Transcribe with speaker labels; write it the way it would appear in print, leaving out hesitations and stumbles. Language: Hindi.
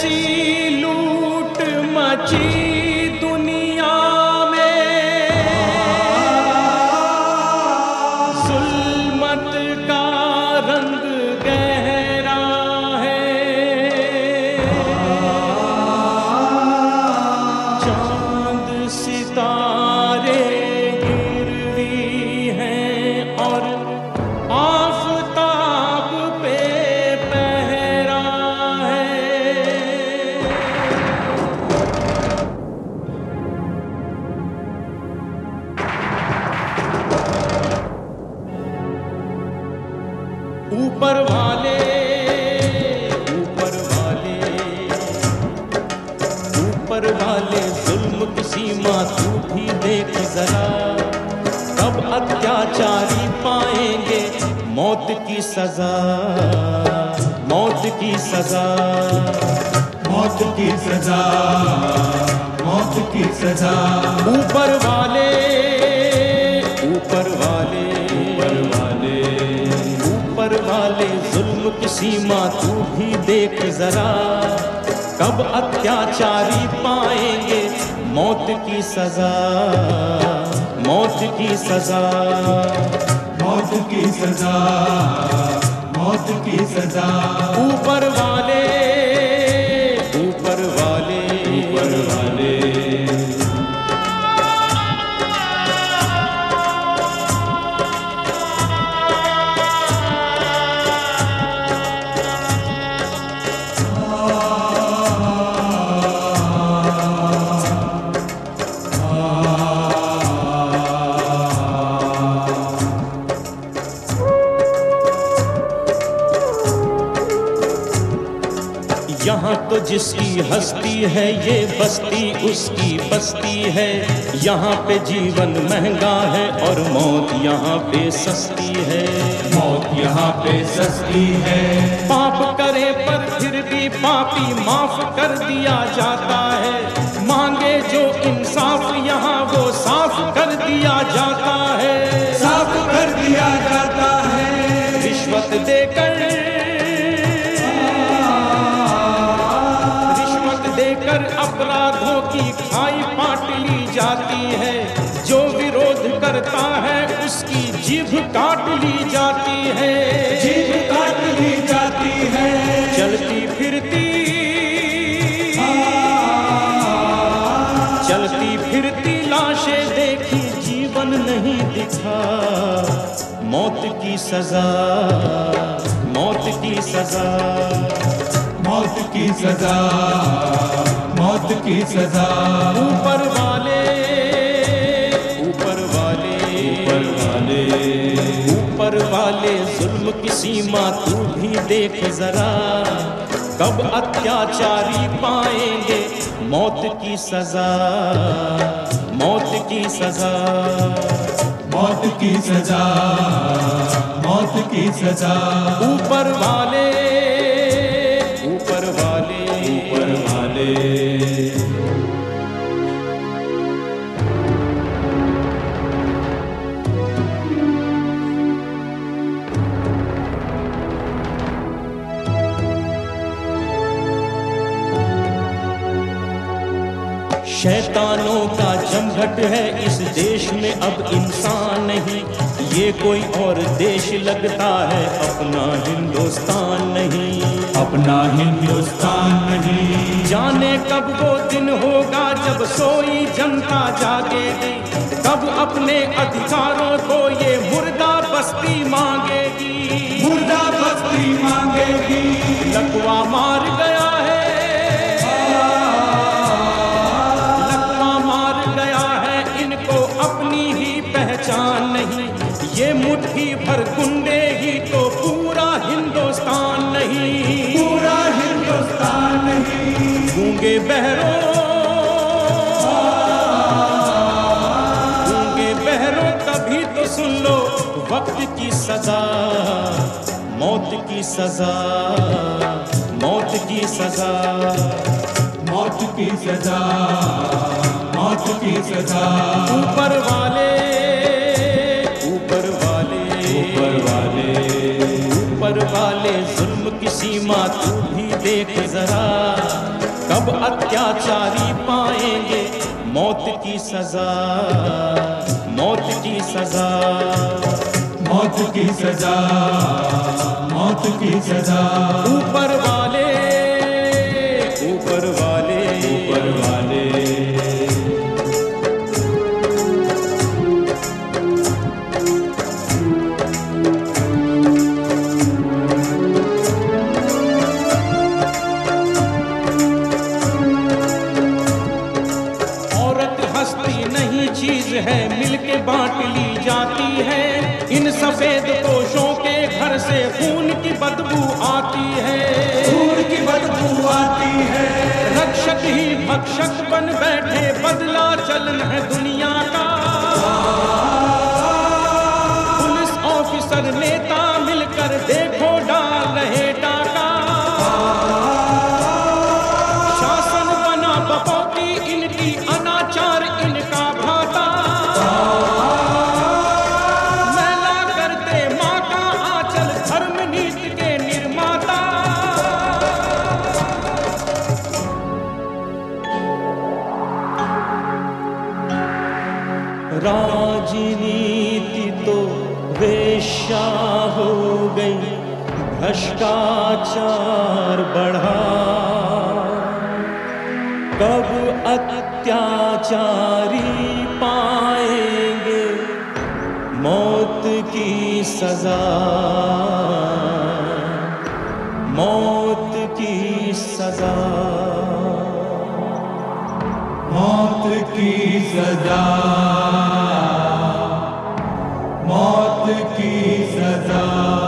Speaker 1: ऐसी लूट मची दुनिया में, जुल्मत का रंग गहरा है। चांद सितारे गिरवी हैं और आफताब पे पहरा है। ऊपर वाले ऊपर वाले ऊपर वाले जुल्म की सीमा तू भी देख जरा, कब अत्याचारी पाएंगे मौत की सजा, मौत की सजा,
Speaker 2: मौत की सजा, मौत की सजा।
Speaker 1: ऊपर वाले ऊपर वाले
Speaker 2: ऊपर वाले
Speaker 1: ऊपर वाले जुल्म की सीमा तू भी देख जरा, कब अत्याचारी पाएंगे मौत की सजा, मौत की सजा,
Speaker 2: मौत की सजा, मौत की सजा।
Speaker 1: ऊपर वाले ऊपर वाले
Speaker 2: ऊपर वाले
Speaker 1: यहाँ तो जिसकी हस्ती है ये बस्ती उसकी बस्ती है। यहाँ पे जीवन महंगा है और मौत यहाँ पे सस्ती है,
Speaker 2: मौत यहाँ पे सस्ती है।
Speaker 1: पाप करे पर फिर भी पापी माफ कर दिया जाता है, मांगे जो इंसाफ यहाँ वो साफ कर दिया जाता है,
Speaker 2: साफ कर दिया जाता है।
Speaker 1: रिश्वत देकर अपराधों की खाई पाट ली जाती है, जो विरोध करता है उसकी जीभ काट ली जाती है,
Speaker 2: जीभ काट ली जाती है।
Speaker 1: चलती फिरती चलती फिरती लाशें देखी जीवन नहीं दिखा, मौत की सजा, मौत की सजा,
Speaker 2: मौत की सजा, मौत की सजा।
Speaker 1: ऊपर वाले ऊपर वाले
Speaker 2: ऊपर वाले
Speaker 1: ऊपर वाले जुल्म की सीमा तू भी देख जरा, कब अत्याचारी पाएंगे मौत की सजा, मौत की सजा,
Speaker 2: मौत की सजा, मौत की सजा।
Speaker 1: ऊपर वाले ऊपर वाले
Speaker 2: ऊपर वाले
Speaker 1: शैतानों का जमघट है इस देश में अब इंसान नहीं, ये कोई और देश लगता है अपना हिंदुस्तान नहीं,
Speaker 2: अपना हिंदुस्तान नहीं।
Speaker 1: जाने कब वो दिन होगा जब सोई जनता जागेगी, कब अपने अधिकारों को ये मुर्दा बस्ती मांगेगी,
Speaker 2: मुर्दा बस्ती मांगेगी।
Speaker 1: लकवा मार गया है, लकवा मार गया है, इनको अपनी ही पहचान नहीं, ये मुट्ठी भर गुंडे ही तो पूरा हिंदुस्तान नहीं,
Speaker 2: पूरा हिंदुस्तान नहीं।
Speaker 1: गूंगे बहरों तभी तो सुन लो वक्त की सजा, मौत की सजा, मौत की सजा,
Speaker 2: मौत की सजा, मौत की सजा।
Speaker 1: ऊपर वाले ऊपर वाले
Speaker 2: ऊपर वाले
Speaker 1: ऊपर वाले जुल्म की सीमा तू भी देख जरा, कब अत्याचारी पाएंगे मौत की सजा, मौत की सजा,
Speaker 2: मौत की सजा, मौत की सजा।
Speaker 1: ऊपर वाले, ऊपर वाले,
Speaker 2: ऊपर वाले।
Speaker 1: चीज है मिलके बांट ली जाती है, इन सफेद पोशों के घर से खून की बदबू आती है,
Speaker 2: खून की बदबू आती है।
Speaker 1: रक्षक ही भक्षक बन बैठे, बदला चलन है दुनिया का, पुलिस ऑफिसर नेता मिलकर देखो डाल रहे डाका, शासन बना बपौती इनकी, अनाचार इनका भाता, मैला करते माँ का आंचल, धर्म नीति के निर्माता। राजनीति तो वेश्या हो गई, भ्रष्टाचार बढ़ा, कब अत्याचारी पाएंगे मौत की सजा, मौत की सजा,
Speaker 2: मौत की सजा, मौत की सजा।